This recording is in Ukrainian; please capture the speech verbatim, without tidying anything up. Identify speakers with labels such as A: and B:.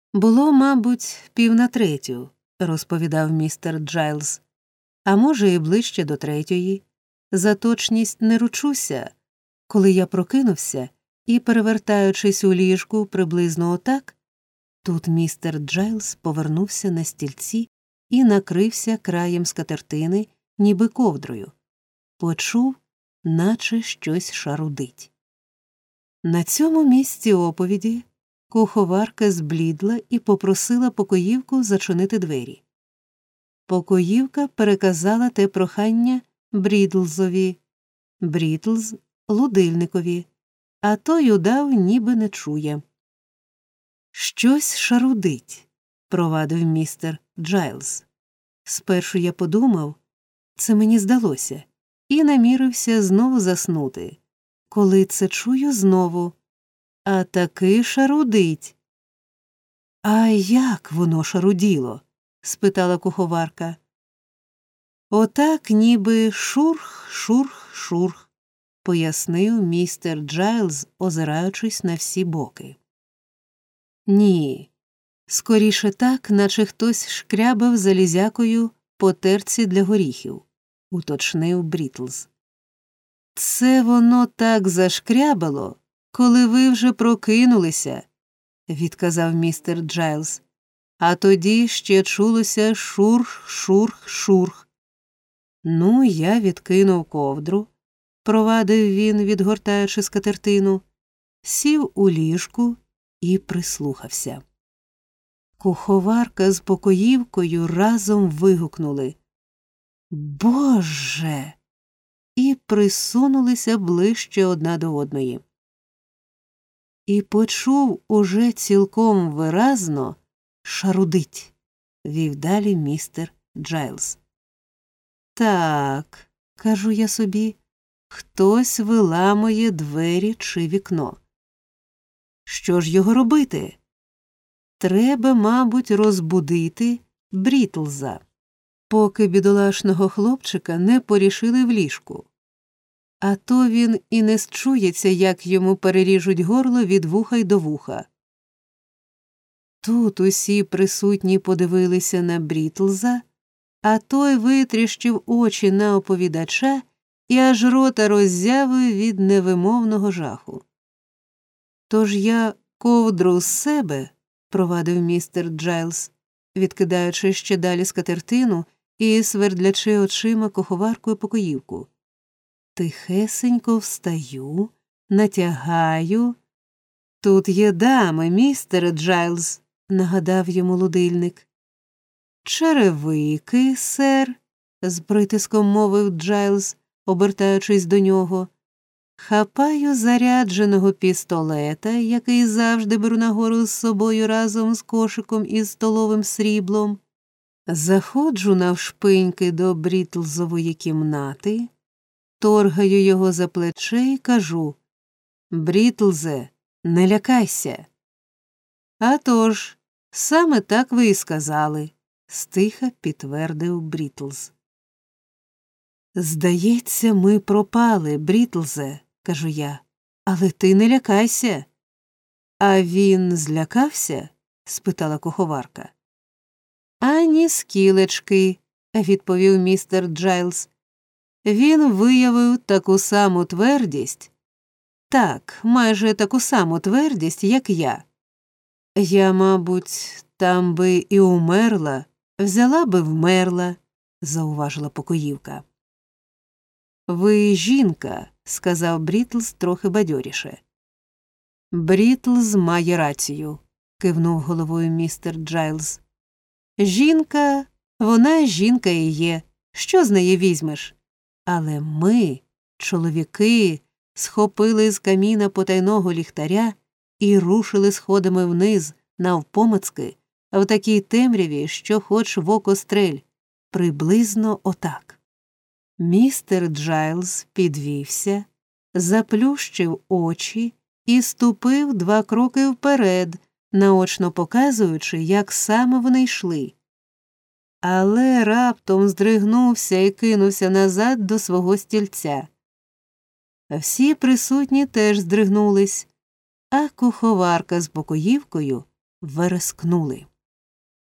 A: Було, мабуть, пів на третю, розповідав містер Джайлз, а може і ближче до третьої. За точність не ручуся. Коли я прокинувся і, перевертаючись у ліжку приблизно отак, тут містер Джайлз повернувся на стільці і накрився краєм скатертини, ніби ковдрою. Почув, наче щось шарудить. На цьому місці оповіді куховарка зблідла і попросила покоївку зачинити двері. Покоївка переказала те прохання Брідлзові, Брідлз – лудильникові, а той удав, ніби не чує. «Щось шарудить», – провадив містер Джайлз. Спершу я подумав, це мені здалося, і намірився знову заснути. Коли це чую знову, а таки шарудить. «А як воно шаруділо?» – спитала куховарка. «Отак ніби шурх, шурх, шурх», – пояснив містер Джайлз, озираючись на всі боки. «Ні, скоріше так, наче хтось шкрябав залізякою по терці для горіхів», – уточнив Брітлз. «Це воно так зашкрябало, коли ви вже прокинулися», – відказав містер Джайлз. «А тоді ще чулося шурх, шурх, шурх». «Ну, я відкинув ковдру», – провадив він, відгортаючи скатертину, сів у ліжку і прислухався. Куховарка з покоївкою разом вигукнули «Боже!» і присунулися ближче одна до одної. «І почув уже цілком виразно шарудить», – вів далі містер Джайлз. «Так», – кажу я собі, – «хтось виламує двері чи вікно. Що ж його робити? Треба, мабуть, розбудити Брітлза, поки бідолашного хлопчика не порішили в ліжку. А то він і не счується, як йому переріжуть горло від вуха й до вуха». Тут усі присутні подивилися на Брітлза, а той витріщив очі на оповідача і аж рота роззявив від невимовного жаху. «Тож я ковдру з себе», – провадив містер Джайлз, відкидаючи ще далі скатертину і свердлячи очима куховарку і покоївку. «Тихесенько встаю, натягаю». «Тут є дами, містере Джайлз», – нагадав йому лудильник. «Черевики, сер», – з притиском мовив Джайлз, обертаючись до нього. «Хапаю зарядженого пістолета, який завжди беру нагору з собою разом з кошиком із столовим сріблом. Заходжу навшпиньки до Брітлзової кімнати, торгаю його за плече і кажу: Брітлзе, не лякайся». «А тож, саме так ви і сказали», – стиха підтвердив Брітлз. «Здається, ми пропали, Брітлзе», – кажу я, – «але ти не лякайся». «А він злякався?» – спитала куховарка. «Ані скілечки», – відповів містер Джайлз. «Він виявив таку саму твердість, так, майже таку саму твердість, як я. Я, мабуть, там би і умерла, взяла би вмерла», – зауважила покоївка. «Ви жінка», – сказав Брітлз трохи бадьоріше. «Брітлз має рацію», – кивнув головою містер Джайлз. «Жінка, вона жінка і є, що з неї візьмеш? Але ми, чоловіки, схопили з каміна потайного ліхтаря і рушили сходами вниз, навпомацки, в такій темряві, що хоч в око стрель, приблизно отак». Містер Джайлз підвівся, заплющив очі і ступив два кроки вперед, наочно показуючи, як саме вони йшли. Але раптом здригнувся і кинувся назад до свого стільця. Всі присутні теж здригнулись, а куховарка з покоївкою верескнули.